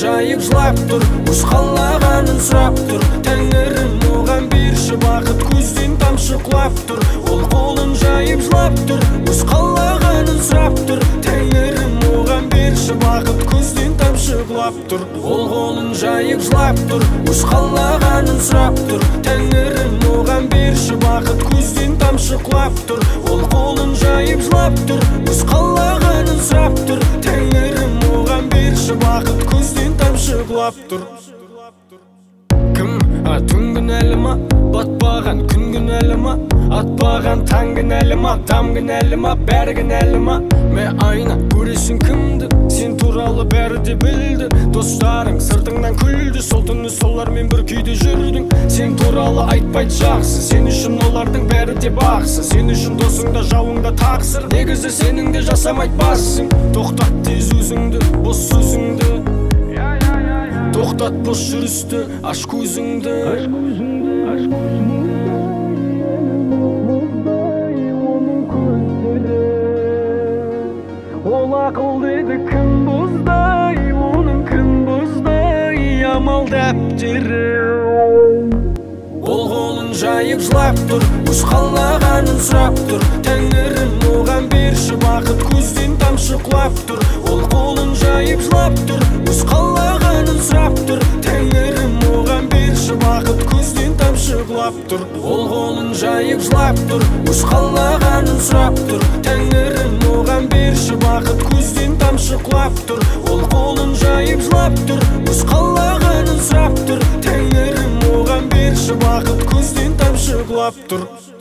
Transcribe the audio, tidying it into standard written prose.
жайып жылап тұр, өз қалағанын сұрап тұр. Тәңірім оған берші бақыт, көзден тамшы құлап тұр. Ол қолын жайып жылап тұр, өз қалағанын сұрап тұр. Тәңірім оған берші бақыт, көзден тамшы құлап тұр. Ол қолын жайып жылап тұр, өз қалағанын сұрап тұр. Тәңірім оған берші бақыт, көзден тамшы құлап тұр. Ол қолын жайып жылап тұр, өз қалағанын сұрап тұр. Тәңірім оған берші бақыт, көзден тамшы құлап тұр. Кім түн кінәлі ма, батпаған күн кінәлі ма, атпаған таң кінәлі ма, там кінәлі ма, бәрі кінәлі ма? Мә айна көресің кімді, сен туралы бәрі де білді. Достарың сыртыңнан күлді, сол түні солармен бір күйде жүрдің. Сен туралы айтпайды жақсы, сен үшін олардың бәрі де бақсы. Сен үшін досыңда жауыңда тақсыр, негізі сенің де жасамайды бассың. Тоқтат тез өзіңді, бос сөзіңді, тоқтат бос жүрісті, аш көзіңді. Ол ақыл деді кім бұздай, оның кім бұздай, амал дәптері. Ол қолын жайып жылап тұр, өз қалағанын сұрап тұр. Тәңірім оған берші бақыт, көзден тамшы құлап тұр. Ол қолын жайып жылап тұр, өз қалағанын сұрап тұр. Тәңірім оған берші бақыт, көзден тамшы құлап тұр. Ол қолын жайып жылап тұр, өз қалағанын сұрап тұр. Тәңірім оған берші бақыт, көзден тамшы құлап тұр. Ол қолын жайып жылап тұр, өз қалағанын сұрап тұр. Тәңірім оған берші бақыт, көзден тамшы құлап тұр.